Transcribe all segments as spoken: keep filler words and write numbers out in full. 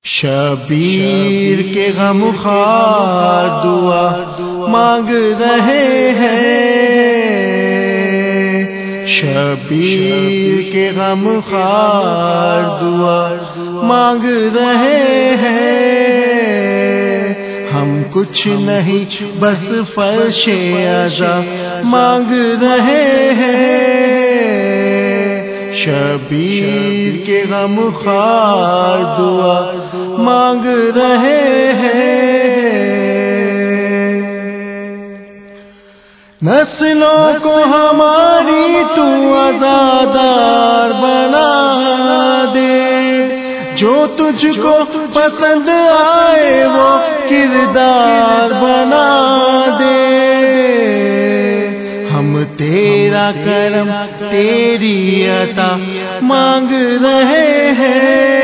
شبیر کے غم خوار دعا مانگ رہے ہیں، شبیر کے غم خوار دعا مانگ رہے ہیں۔ ہم کچھ نہیں بس فرش عزا مانگ رہے ہیں، شبیر کے غم خوار دعا مانگ رہے ہیں۔ نسلوں کو ہماری تو عزادار بنا دے، جو تجھ کو پسند آئے وہ کردار بنا دے۔ ہم تیرا کرم تیری عطا مانگ رہے ہیں،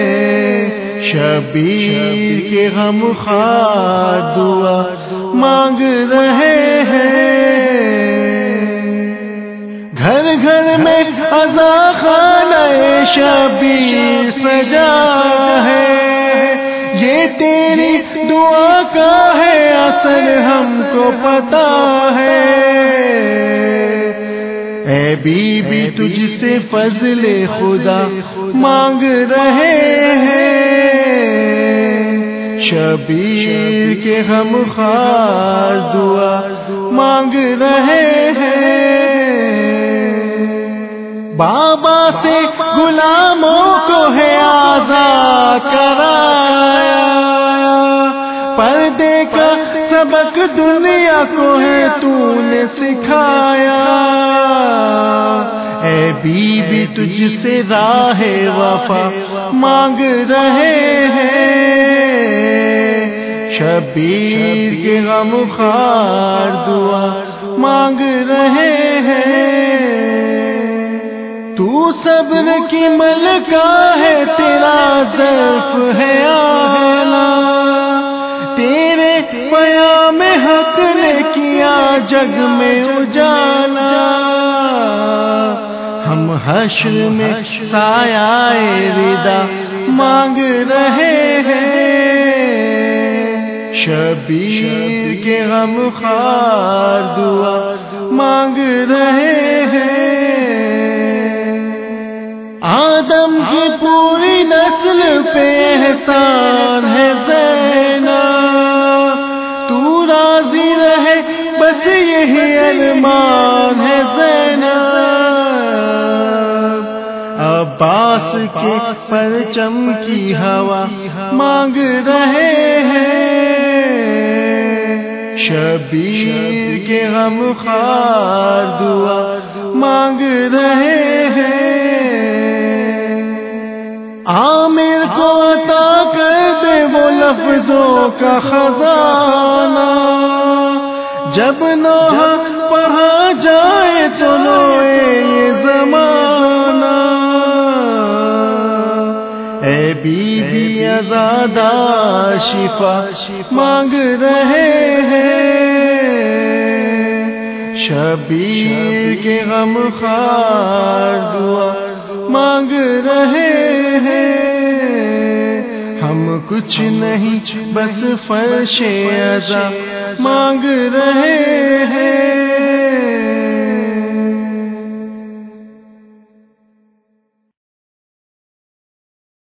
شبیر کے غم خوار دعا مانگ رہے ہیں۔ گھر گھر میں عزا خانہ شبیر سجا ہے، یہ تیری دعا کا ہے اثر ہم کو پتا ہے۔ اے بی بی تجھ سے فضل خدا مانگ رہے ہیں، شبیر کے غم خوار دعا مانگ رہے ہیں۔ بابا سے غلاموں کو ہے آزاد کرایا، پردے کا سبق دنیا کو ہے تو نے سکھایا۔ اے بی بی تجھ سے راہ وفا مانگ رہے ہیں، شبیر کے غم خوار دعا مانگ رہے ہیں۔ تو صبر کی ملکہ ہے، تیرا ظرف ہے آنا، تیرے پیام حق نے کیا جگ میں اجالا۔ ہم حشر میں سایہ رضا مانگ رہے ہیں، شبیر کے غم خوار دعا مانگ رہے ہیں۔ آدم کی پوری نسل پہ احسان ہے زینب، تو راضی رہے بس یہی ارمان ہے زینب۔ عباس کے پرچم کی ہوا مانگ رہے ہیں، شبیر کے غم خوار دعا مانگ رہے ہیں۔ عامر کو عطا کر دے وہ لفظوں کا خزانہ، جب نوح پڑھا جائے تو روئے یہ زمانہ۔ اے بی بی عزادار شفا مانگ رہے ہیں، شبیر کے غم خوار دعا مانگ رہے ہیں۔ ہم کچھ نہیں بس فرش عزا مانگ رہے ہیں،